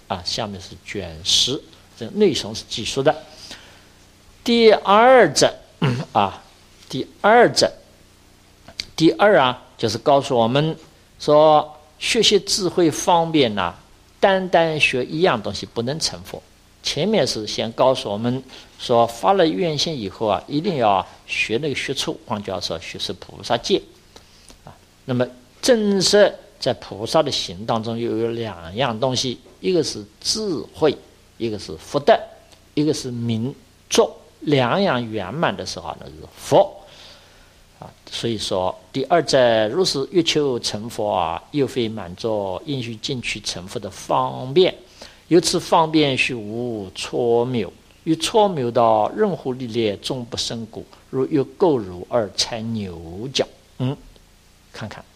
下面是卷10，这个内容是记述的。第二则第二就是告诉我们说，学习智慧方便单单学一样东西不能成佛。前面是先告诉我们说，发了愿心以后一定要学那个学处，换句话说，学是菩萨戒那么正式在菩萨的行当中又有2样东西，一个是智慧，一个是福德，一个是明作，2样圆满的时候那是佛所以说第二则，若是欲求成佛又非满足应须进取成佛的方便，由此方便须无错谬，与错谬到任乎历练终不生故，如有垢乳而踩牛角。看看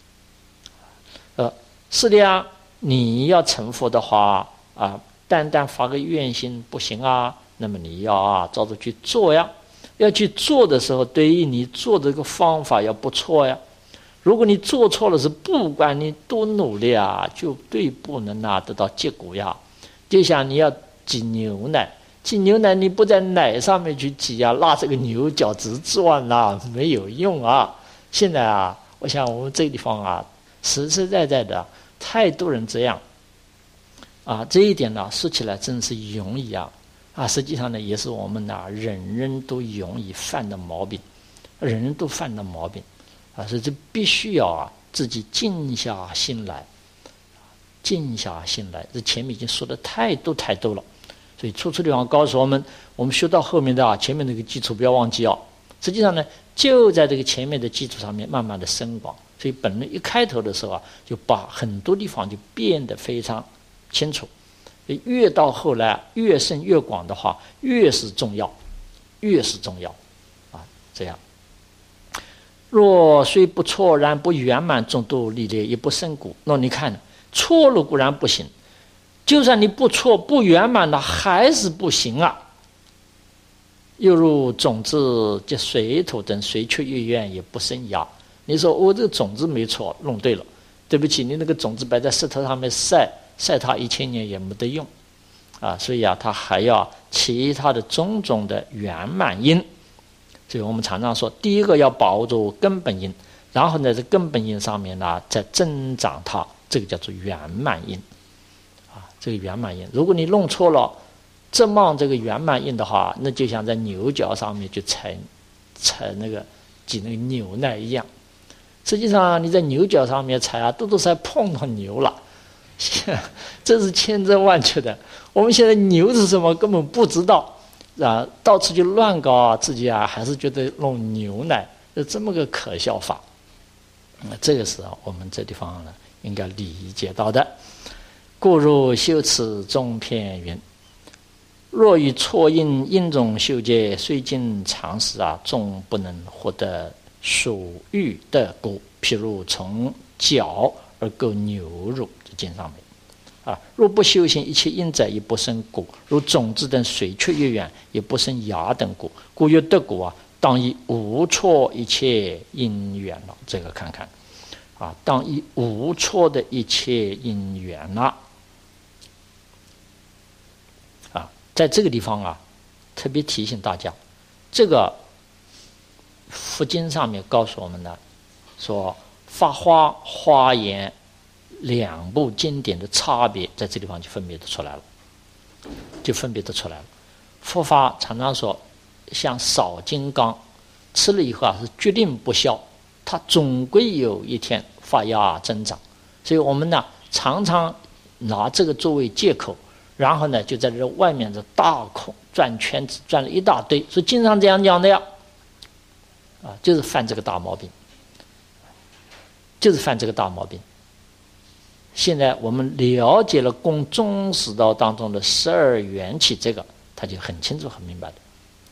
是的你要成佛的话单单发个愿心不行那么你要照着去做呀。要去做的时候，对于你做这个方法要不错呀。如果你做错了，是不管你多努力就对不能得到结果呀。就像你要挤牛奶，你不在奶上面去挤拉这个牛角直转没有用现在我想我们这个地方实实在在的太多人这样这一点说起来真是容易实际上呢，也是我们人人都容易犯的毛病，所以这必须要自己静下心来。这前面已经说的太多了，所以处地方告诉我们学到后面的前面那个基础不要忘记实际上呢，就在这个前面的基础上面慢慢的深广，所以本人一开头的时候就把很多地方就变得非常清楚。越到后来越深越广的话，越是重要这样。若虽不错，然不圆满，众多历练也不深故。那你看错了固然不行，就算你不错不圆满的还是不行又如种子及水土等，随缺越远也不生芽。你说我这个种子没错，弄对了，对不起，你那个种子摆在石头上面晒它1000年也没得用所以它还要其他的种种的圆满因。所以我们常常说，第一个要把握住根本因，然后呢，在根本因上面再增长它，这个叫做圆满因这个圆满因，如果你弄错了这个圆满因的话，那就像在牛角上面去踩那个挤那个牛奶一样。实际上你在牛角上面踩多多少少碰到牛了，这是千真万确的。我们现在牛是什么根本不知道到处就乱搞自己还是觉得弄牛奶这么个可笑法。这个是我们这地方呢应该理解到的。故如修持中篇云，若于错因中修戒，虽经常时终不能获得属欲的果。譬如从脚而购牛乳，这经上面若不修行一切因者，也不生果。如种子等水缺越远，也不生芽等果。故有得果当以无错一切因缘了。这个看看当以无错的一切因缘了在这个地方特别提醒大家，这个佛经上面告诉我们的说，法华华严2部经典的差别，在这地方就分别得出来了。佛法常常说，像少金刚吃了以后是决定不消，它总归有一天发芽增长。所以我们常常拿这个作为借口，然后就在这外面的大空转圈子，转了一大堆，所以经常这样讲的呀就是犯这个大毛病。现在我们了解了供中识道当中的12缘起，这个他就很清楚很明白的。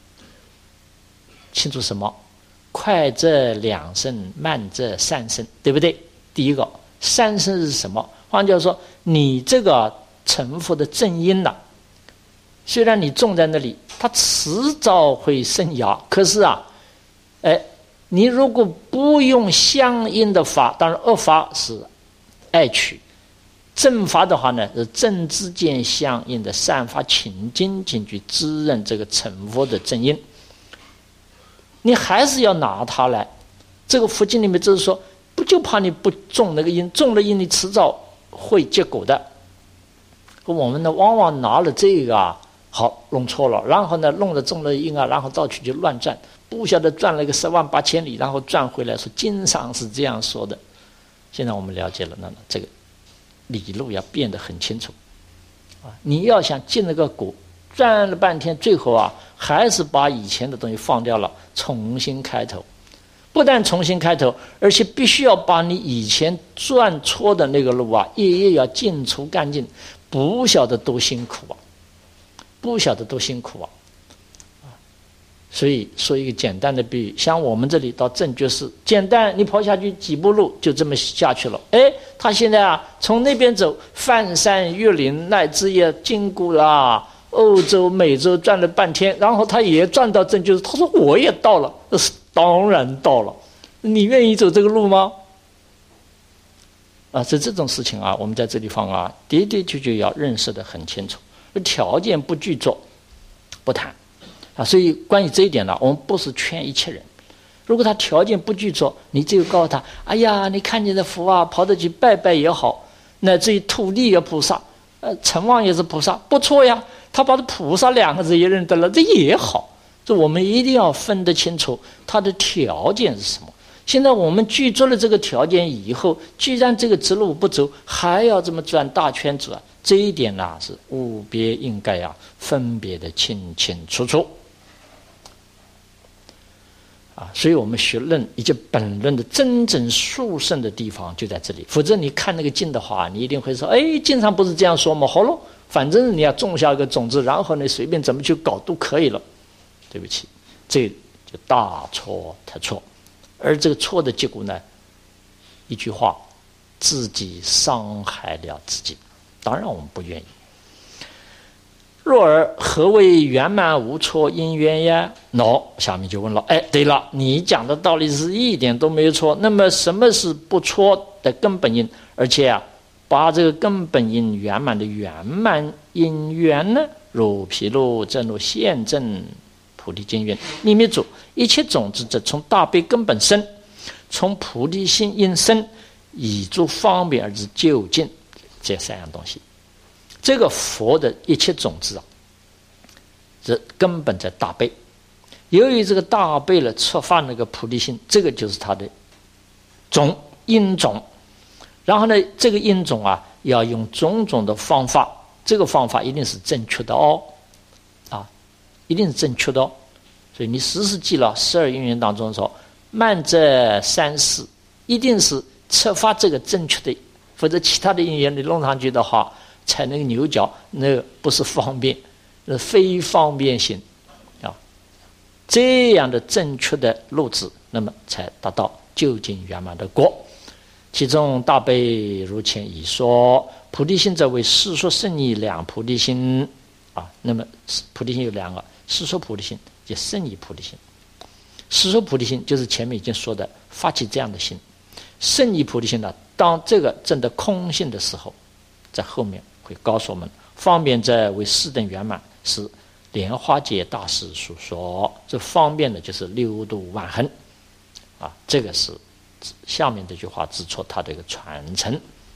清楚什么？快则2声，慢则3声，对不对？第一个3声是什么？换句话说，你这个成佛的正因虽然你种在那里，它迟早会生芽，可是你如果不用相应的法，当然恶法是爱取， 正法的话呢，是正之间相应的散发清净进去滋润这个成佛的正因。你还是要拿它来，这个佛经里面就是说，不就怕你不种那个因，种了因你迟早会结果的。我们呢，往往拿了这个啊，好弄错了，然后呢，弄了种了因啊，然后到处就乱转，不晓得转了个108000里，然后转回来说经上是这样说的。现在我们了解了，那这个理路要变得很清楚啊！你要想进那个果，转了半天，最后啊，还是把以前的东西放掉了，重新开头。不但重新开头，而且必须要把你以前转错的那个路啊，夜夜要净除干净。不晓得多辛苦啊！不晓得多辛苦啊！所以说一个简单的比喻，像我们这里到正觉寺，简单，你跑下去几步路就这么下去了。哎，他现在啊，从那边走，翻山越岭，乃至也经过了欧洲、美洲，转了半天，然后他也转到正觉寺。他说我也到了，当然到了。你愿意走这个路吗？是这种事情啊，我们在这地方啊，的的确确要认识得很清楚。条件不具足，不谈啊。所以关于这一点呢，我们不是劝一切人。如果他条件不具足，你只有告诉他：哎呀，你看见的佛啊，跑得去拜拜也好，乃至于土地也菩萨，城隍也是菩萨，不错呀。他把这菩萨2个字也认得了，这也好。这我们一定要分得清楚他的条件是什么。现在我们具足了这个条件以后，居然这个直路不走，还要这么转大圈子啊！这一点呢，是务必应该啊分别的清清楚楚啊！所以我们学论以及本论的真正殊胜的地方就在这里。否则你看那个经的话，你一定会说：哎，经上不是这样说吗？好了，反正你要种下一个种子，然后呢随便怎么去搞都可以了。对不起，这就大错特错。而这个错的结果呢，一句话，自己伤害了自己。当然我们不愿意。若尔何谓圆满无错因缘呀？下面就问了，哎，对了，你讲的道理是一点都没有错。那么什么是不错的根本因？而且啊，把这个根本因圆满的圆满因缘呢，如譬如正如现证菩提经云：秘密主，一切种子者从大悲根本生，从菩提心因生，以诸方便而知究竟。这3样东西，这个佛的一切种子啊，这根本在大悲。由于这个大悲了，触发那个菩提心，这个就是它的种因种。然后呢，这个因种啊，要用种种的方法，这个方法一定是正确的哦。一定是正确的哦，所以你时时记了12因缘当中说，慢则3世，一定是触发这个正确的，否则其他的因缘你弄上去的话，踩那个牛角，那个不是方便，那非方便性啊。这样的正确的路子，那么才达到究竟圆满的果。其中大悲如前已说，菩提心则为世说圣义两菩提心啊。那么菩提心有2个。世说菩提心及圣义菩提心。世说菩提心就是前面已经说的发起这样的心。圣义菩提心呢，当这个证得空性的时候，在后面会告诉我们，方便者为4等圆满，是莲花戒大师所说。这方便的就是六度万恒啊，这个是下面这句话指出它的一个传承。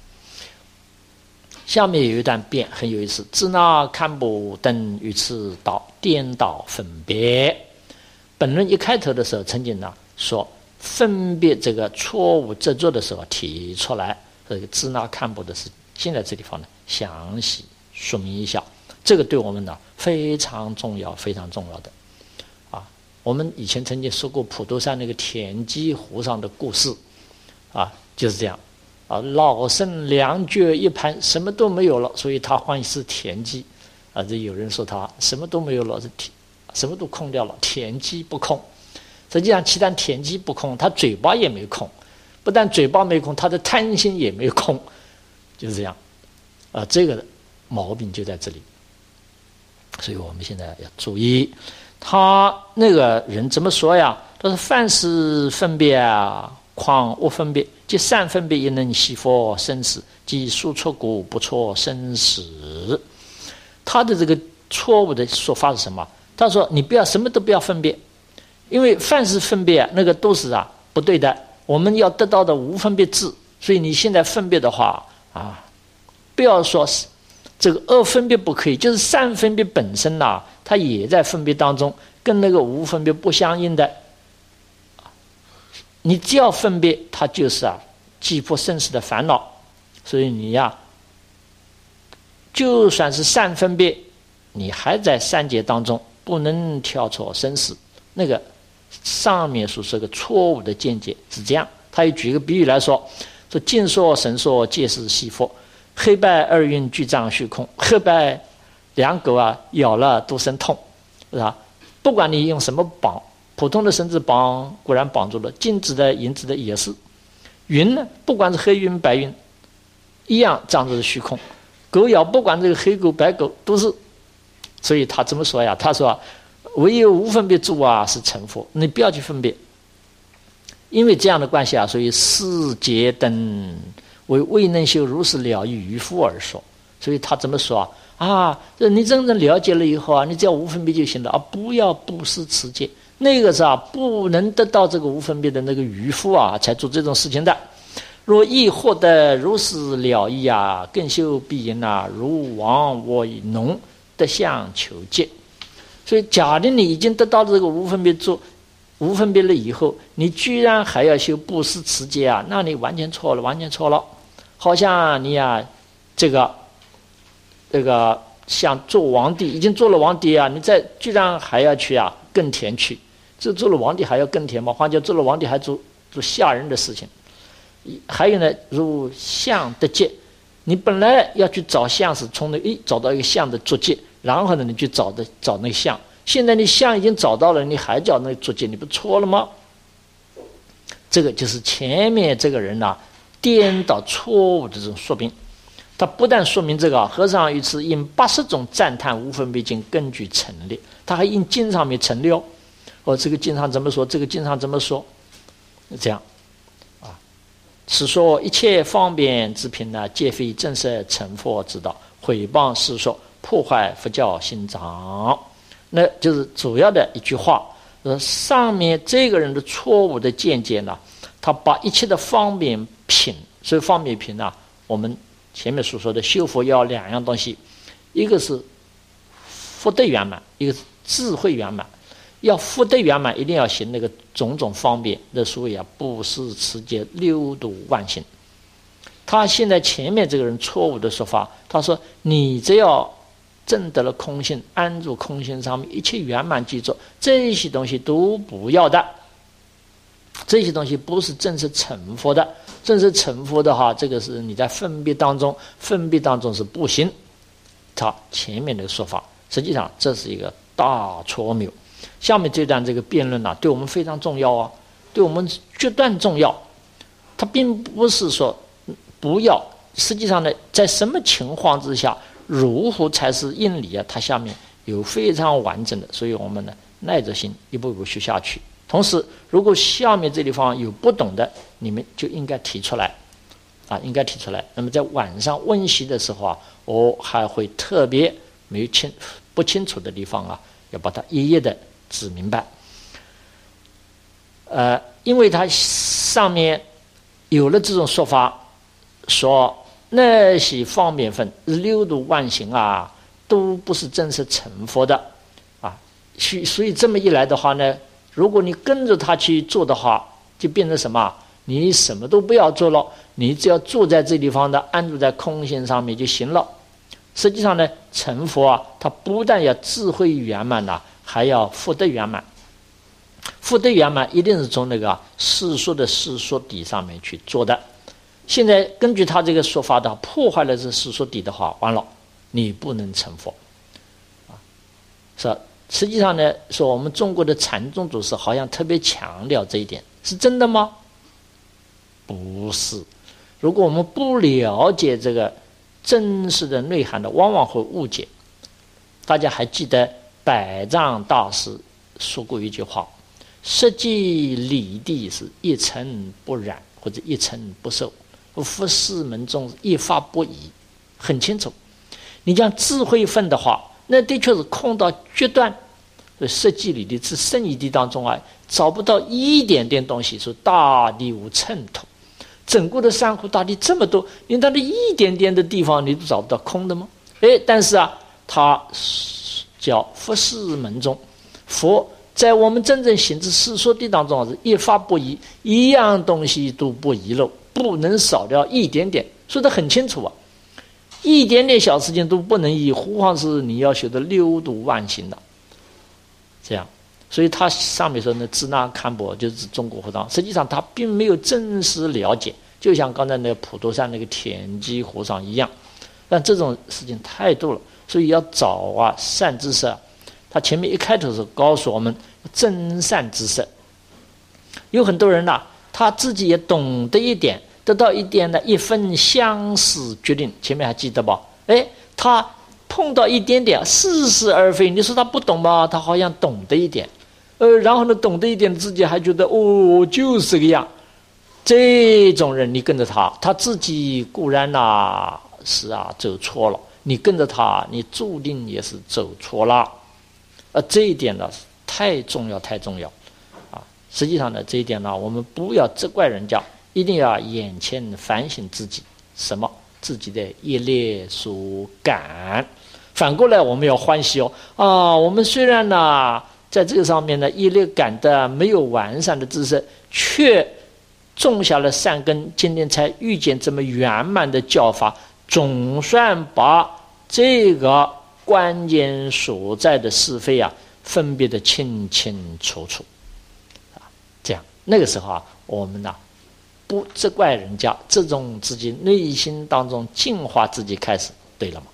下面有一段辩很有意思，支那堪布等于此道颠倒分别。本论一开头的时候曾经呢说分别这个错误执着的时候提出来，这个支那堪布的事，现在这地方呢详细说明一下，这个对我们呢非常重要，非常重要的啊。我们以前曾经说过普陀山那个田鸡湖上的故事啊，就是这样。老僧2脚一盘，什么都没有了，所以他唤是田鸡啊。这有人说他什么都没有了，什么都空掉了，田鸡不空。实际上其他田鸡不空，他嘴巴也没空，不但嘴巴没空，他的贪心也没空，就是这样这个毛病就在这里。所以我们现在要注意，他那个人怎么说呀？他说凡是分别啊，况无分别， 即善分别亦能息佛生死，即殊错故不错生死。他的这个错误的说法是什么？他说你不要什么都不要分别，因为凡是分别那个都是不对的。我们要得到的无分别智，所以你现在分别的话不要说这个恶分别不可以，就是善分别本身它也在分别当中，跟那个无分别不相应的。你只要分别，它就是击破生死的烦恼。所以你就算是善分别，你还在三界当中，不能跳脱生死。那个上面所说的错误的见解是这样。他又举一个比喻来说尽说神说皆是息佛，黑白二云俱障虚空。黑白两狗咬了都生痛，是吧？不管你用什么绑，普通的绳子绑固然绑住了，金子的银子的也是。云呢，不管是黑云白云，一样障着虚空。狗咬不管这个黑狗白狗都是。所以他这么说呀，他说唯有无分别住是成佛，你不要去分别。因为这样的关系所以世界等为未能修如是了义愚夫而说。所以他怎么说你真正了解了以后你只要无分别就行了不要不思持戒。那个是不能得到这个无分别的那个愚夫才做这种事情的。若亦获得如是了义更修必因如亡我以农得相求戒。所以假定你已经得到这个无分别做无分别了以后，你居然还要修布施持戒那你完全错了，完全错了。好像你这个像做皇帝，已经做了皇帝你居然还要去耕田去。这做了皇帝还要耕田吗？换句做了皇帝还做吓人的事情。还有呢，如相得戒，你本来要去找相是从找到一个相的足迹，然后呢你去找那个相。现在你相已经找到了，你还找那个足迹，你不错了吗？这个就是前面这个人颠倒错误的这种说明。他不但说明这个和尚于此因80种赞叹无分别经根据陈列，他还因经上面陈列这个经上怎么说，这个经上怎么说，这样此说一切方便之品皆非正实成佛之道，毁谤世说，破坏佛教心藏。那就是主要的一句话。上面这个人的错误的见解他把一切的方便品，所以方便品我们前面所说的修佛要两样东西，一个是福德圆满，一个是智慧圆满。要福德圆满，一定要行那个种种方便，那所以布施持戒六度万行。他现在前面这个人错误的说法，他说你只要证得了空性，安住空性上面，一切圆满具足，这些东西都不要的。这些东西不是正式成佛的。正式成佛的话，这个是你在分别当中是不行。他前面的说法，实际上这是一个大错谬。下面这段这个辩论对我们非常重要对我们决断重要。他并不是说不要，实际上呢，在什么情况之下如何才是应理它下面有非常完整的，所以我们呢耐着心一步一步学下去。同时如果下面这地方有不懂的，你们就应该提出来应该提出来。那么在晚上温习的时候我还会特别不清楚的地方要把它一一的指明白。因为它上面有了这种说法，说那些方便分六度万行都不是真实成佛的所以这么一来的话呢，如果你跟着他去做的话，就变成什么？你什么都不要做了，你只要坐在这地方安住在空性上面就行了。实际上呢，成佛他不但要智慧圆满还要福德圆满。福德圆满一定是从那个世说的世说底上面去做的。现在根据他这个说法破坏了这世说底的话，完了，你不能成佛是。实际上呢，说我们中国的禅宗祖师好像特别强调这一点，是真的吗？不是。如果我们不了解这个真实的内涵往往会误解。大家还记得百丈大师说过一句话：实际理地是一尘不染， 或者一尘不受，佛事门中一发不移，很清楚。你讲智慧分的话，那的确是空到决断。所以实际里的是圣义地当中啊，找不到一点点东西，说大地无称头。整个的山湖大地这么多，连它的一点点的地方你都找不到空的吗？但是啊，它叫佛事门中，佛在我们真正行之世说地当中是一发不移，一样东西都不遗漏，不能少掉一点点，说得很清楚啊。一点点小事情都不能移，何况是你要学的六度万行的。这样，所以他上面说呢，支那堪布就是指中国和尚，实际上他并没有真实了解，就像刚才那个普陀山那个田基和尚一样。但这种事情太多了，所以要找啊善知识。他前面一开头是告诉我们真善知识。有很多人他自己也懂得一点，得到一点的一分相似决定，前面还记得吧？他碰到一点点似是而非，你说他不懂吧？他好像懂得一点，然后呢，懂得一点自己还觉得就是这个样。这种人你跟着他，他自己固然是走错了，你跟着他，你注定也是走错了。这一点呢太重要，太重要啊！实际上呢，这一点呢，我们不要责怪人家，一定要眼前反省自己，什么自己的业力所感。反过来我们要欢喜我们虽然在这个上面呢业力感的没有完善的知识，却种下了善根，今天才遇见这么圆满的教法，总算把这个关键所在的是非分别的清清楚楚这样那个时候我们不责怪人家，这种自己内心当中净化自己开始，对了吗？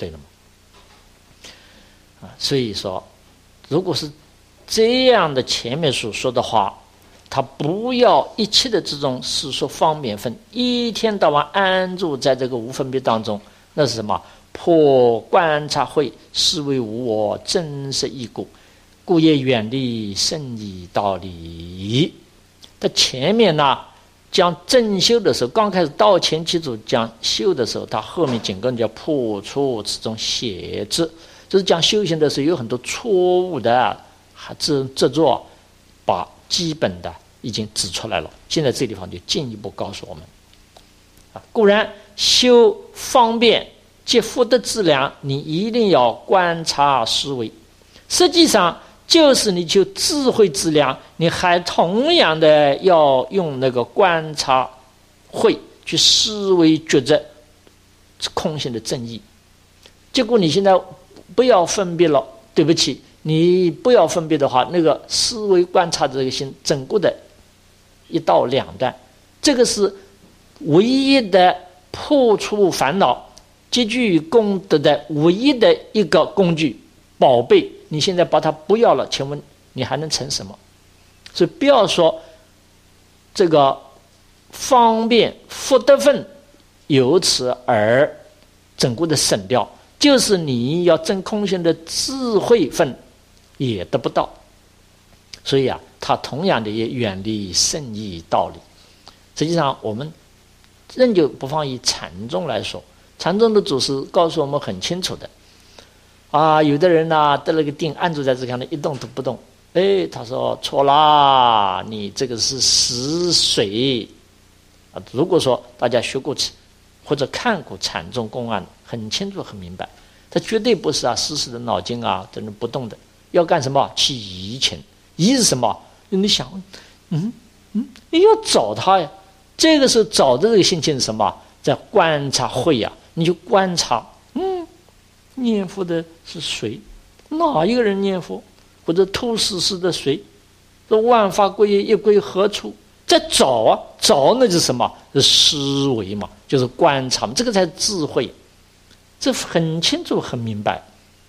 所以说，如果是这样的前面所说的话，他不要一切的这种世俗方便分，一天到晚安住在这个无分别当中，那是什么？破观察慧，是为无我真实义故，故业远离圣义道理。在前面讲正修的时候，刚开始到前期组讲修的时候，他后面紧跟着破除此种邪知，就是讲修行的时候有很多错误的这作，把基本的已经指出来了。现在这地方就进一步告诉我们固然修方便即福德资粮，你一定要观察思维，实际上就是你就智慧资粮，你还同样的要用那个观察慧去思维觉着空性的正义。结果你现在不要分别了，对不起，你不要分别的话，那个思维观察这个心整个的一刀两断，这个是唯一的破除烦恼积聚功德的唯一的一个工具宝贝，你现在把它不要了，请问你还能成什么？所以不要说这个方便福德分由此而整个的省掉，就是你要证空性的智慧分也得不到。所以它同样的也远离圣义道理。实际上我们仍旧不妨以禅宗来说，禅宗的祖师告诉我们很清楚的有的人得了个定，按住在这上一动都不动，他说错啦，你这个是死水如果说大家学过或者看过禅宗公案，很清楚很明白，他绝对不是死死的脑筋在那不动的，要干什么？起疑情。疑是什么？你想你要找他呀，这个时候找的这个心情是什么？在观察慧你就观察念佛的是谁？哪一个人念佛？或者吐死死的谁？这万法归一，一归何处？在找找那就是什么？是思维嘛，就是观察嘛，这个才是智慧。这很清楚很明白。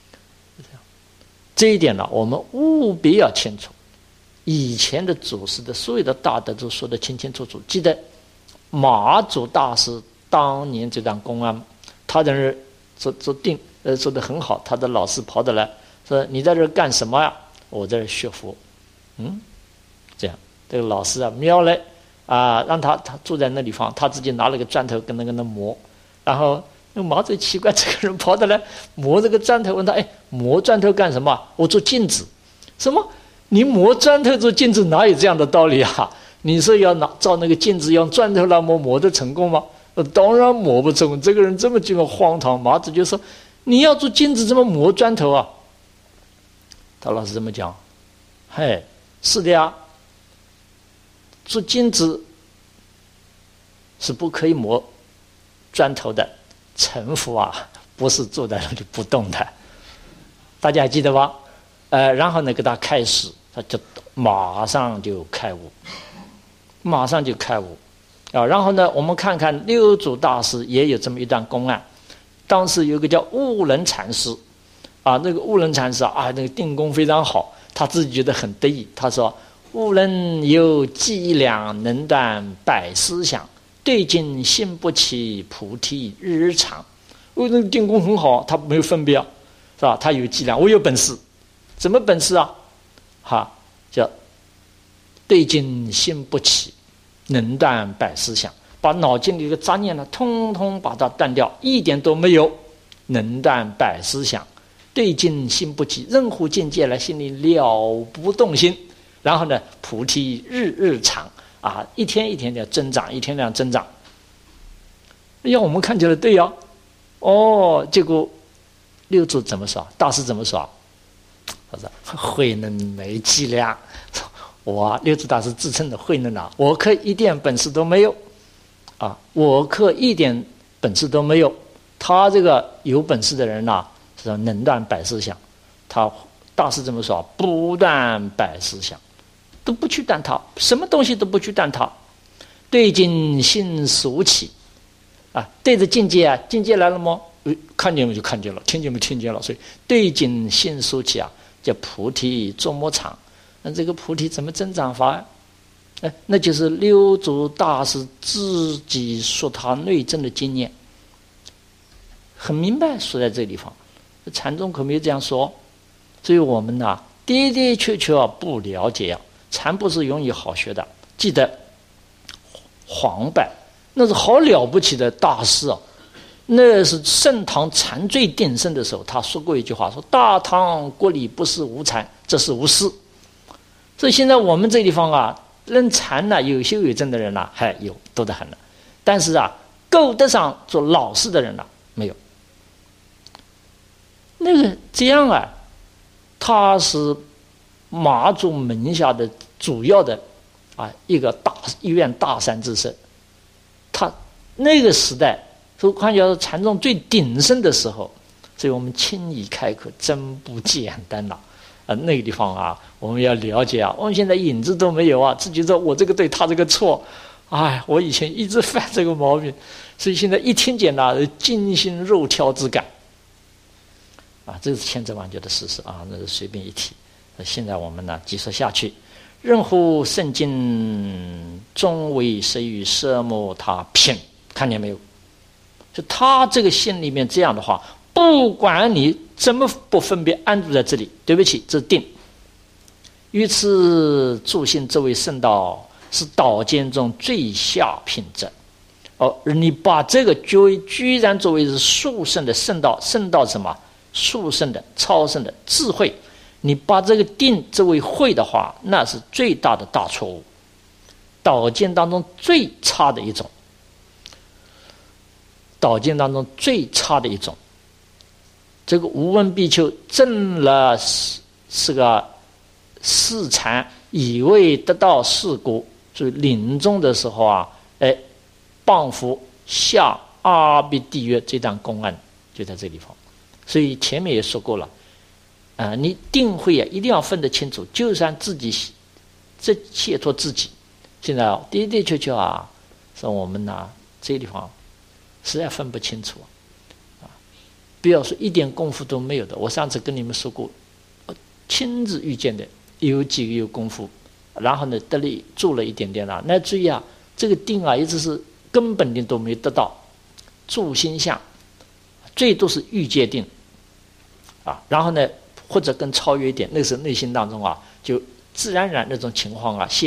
这一点我们务必要清楚。以前的祖师的所有的大德都说得清清楚楚。记得马祖大师当年这段公案，他在那儿做定做得很好，他的老师跑得来说：“你在这儿干什么呀？”我在这儿学佛。这样，这个老师瞄来让他住在那地方，他自己拿了个砖头跟那磨，然后那麻子奇怪，这个人跑到来磨这个砖头，问他：“哎，磨砖头干什么？我做镜子。”什么？你磨砖头做镜子，哪有这样的道理啊？你说要照那个镜子用砖头来磨得成功吗？当然磨不成功。这个人这么这么荒唐，麻子就说：“你要做镜子，怎么磨砖头啊？”他老师这么讲：“嘿，是的呀，做镜子是不可以磨砖头的，臣服不是坐在那里不动的。”大家还记得吧？然后呢，给他开始，他就马上就开悟，然后呢，我们看看六祖大师也有这么一段公案。当时有个叫悟能禅师，那个悟能禅师那个定功非常好，他自己觉得很得意。他说：“悟能有伎俩，能断百思想，对境心不起，菩提日日长。”悟能定功很好，他没有分别，是吧？他有伎俩，我有本事。什么本事啊？叫对境心不起，能断百思想，把脑筋里的杂念呢，通通把它断掉，一点都没有。能断百思想，对境心不起，任何境界来心里了不动心。然后呢，菩提日日长一天一天的增长，一天这样增长。我们看起来对呀。结果六祖怎么说？大师怎么说？他说：“慧能没伎俩。”六祖大师自称的慧能我可一点本事都没有我可一点本事都没有。他这个有本事的人是能断百思想。他大师这么说：不断百思想，都不去断它，什么东西都不去断它。对境心俗起对着境界境界来了吗？看见没就看见了，听见没听见了。所以对境心俗起叫菩提作么长。那这个菩提怎么增长法？那就是六祖大师自己说他内证的经验，很明白说在这个地方。禅宗可没有这样说，所以我们的确不了解禅不是容易好学的。记得黄柏那是好了不起的大师那是盛唐禅最鼎盛的时候，他说过一句话，说：“大唐国里不是无禅，这是无师。”所以现在我们这地方论禅有修有证的人还有多得很了，但是够得上做老师的人没有。那个这样他是马祖门下的主要的一个一院大善知识。他那个时代说看起来禅宗最鼎盛的时候，所以我们轻易开口真不简单那个地方我们要了解我们现在影子都没有自己说我这个对他这个错，我以前一直犯这个毛病，所以现在一听见惊心肉跳之感这是千真万确的事实那是随便一提。现在我们继续下去。任乎圣经终为谁与色魔他品，看见没有？就他这个心里面这样的话，不管你怎么不分别安住在这里，对不起，这是定。于此助性这位圣道是道间中最下品者。你把这个居然作为是殊胜的圣道，圣道什么？殊胜的、超胜的智慧。你把这个定这为慧的话，那是最大的大错误。道经当中最差的一种，这个无问比丘证了是个四禅，以为得到四果，所以临终的时候谤佛下阿鼻地狱这段公案就在这地方。所以前面也说过了你定慧一定要分得清楚，就算自己这解脱自己。现在的确是我们这个地方实在分不清楚不要说一点功夫都没有的。我上次跟你们说过，亲自遇见的有几个有功夫，然后呢得力做了一点点那注意这个定一直是根本定都没得到，住心相最多是欲界定然后呢或者更超越一点，那是内心当中就自然而然那种情况先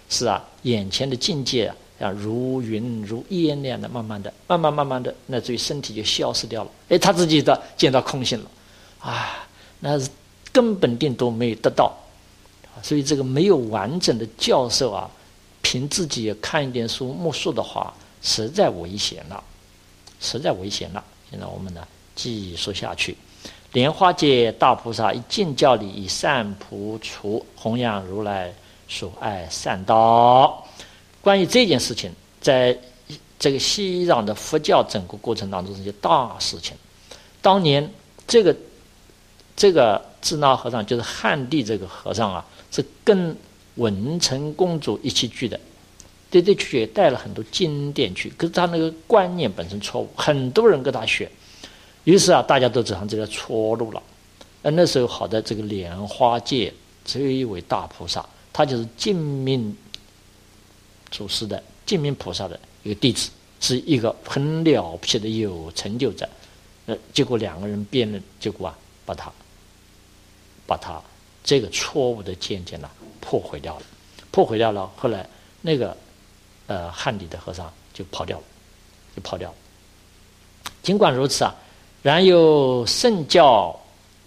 是啊，眼前的境界啊，如云如烟那样的，慢慢的，那至于身体就消失掉了。哎，他自己的见到空性了，啊，那是根本定都没有得到。所以这个没有完整的教授啊，凭自己看一点书默书的话，实在危险了。现在我们呢继续说下去。莲花界大菩萨以尽教理，以善普除，弘扬如来所爱善道。关于这件事情，在这个西藏的佛教整个过程当中是件大事情。当年这个智那和尚，就是汉地这个和尚啊，是跟文成公主一起聚的，对去也带了很多经典去，可是他那个观念本身错误，很多人跟他学，于是啊，大家都走上这个错路了。那时候好的这个莲花界这一位大菩萨，他就是净明祖师的净明菩萨的一个弟子，是一个很了不起的有成就者。结果两个人辩论，结果啊，把他这个错误的见解呢破毁掉了。后来那个汉地的和尚就跑掉了。尽管如此啊，然有圣教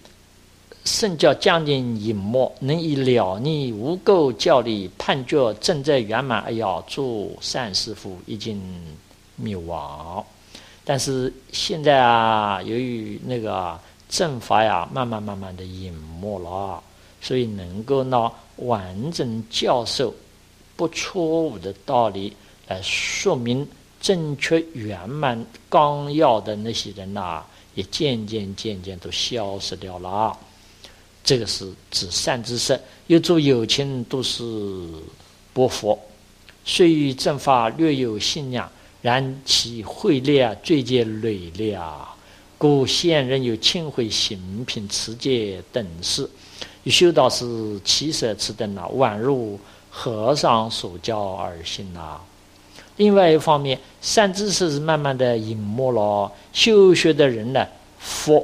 将近隐没，能以了逆无垢教理判决正在圆满而要助善师父，已经灭亡。但是现在啊，由于那个正法呀，慢慢的隐没了，所以能够呢完整教授不错误的道理来说明正确圆满纲要的那些人呐，也渐渐都消失掉了。这个是指善知识，有诸有情都是薄佛，虽于正法略有信仰，然其慧力最皆累劣啊，故现仍有轻毁行品持戒等事，与修道士起舍此等啊，宛如和尚所教而行啊。另外一方面，善知识是慢慢的隐没了，修学的人呢，佛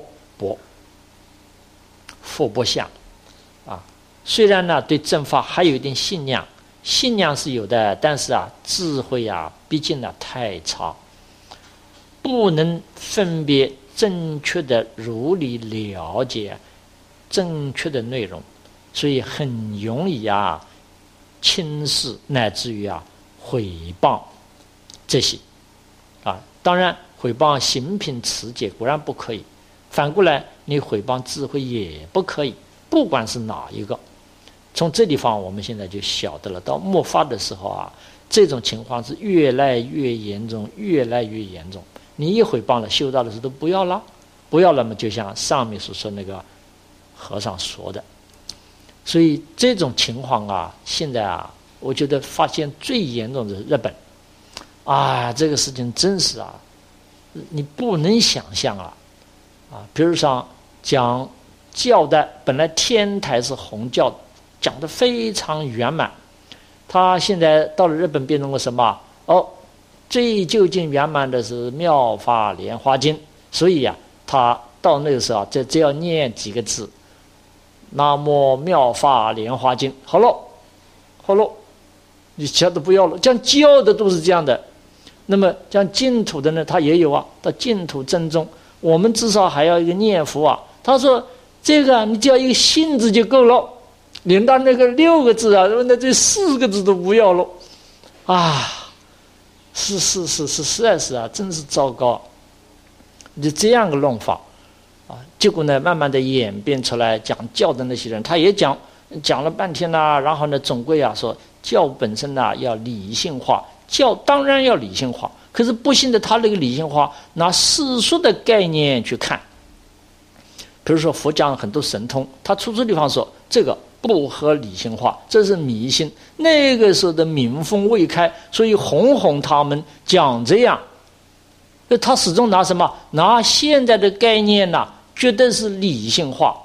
不像啊。虽然呢对正法还有一点信仰是有的，但是啊智慧啊毕竟呢太差，不能分别正确的如理了解正确的内容，所以很容易啊轻视乃至于啊毁谤这些啊。当然毁谤行品持戒固然不可以，反过来你毁谤智慧也不可以，不管是哪一个。从这地方我们现在就晓得了，到末法的时候啊，这种情况是越来越严重。你一毁谤了，修道的时候都不要了嘛，就像上面所说那个和尚说的。所以这种情况啊，现在啊，我觉得发现最严重的是日本啊，这个事情真是啊，你不能想象啊。比如说讲教的，本来天台是弘教，讲得非常圆满，他现在到了日本变成了什么？最究竟圆满的是妙法莲华经，所以啊，他到那个时候啊，只要念几个字，南无妙法莲华经，好了，你其他都不要了。这样教的都是这样的。那么像净土的呢，他也有啊，到净土正宗，我们至少还要一个念佛啊。他说这个你只要一个信字就够了，连到那个6个字啊，那这4个字都不要了啊！是，实在是啊，真是糟糕。就这样个弄法啊，结果呢，慢慢的演变出来，讲教的那些人，他也讲了半天啦，然后呢，总归啊说教本身呢要理性化，教当然要理性化，可是不幸的他那个理性化拿世俗的概念去看。比如说佛讲很多神通，他处地方说这个不合理性化，这是迷信。那个时候的民风未开，所以哄他们讲这样。他始终拿什么？拿现在的概念呢，觉得是理性化。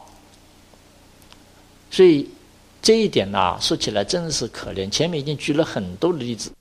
所以这一点呢，说起来真是可怜。前面已经举了很多的例子。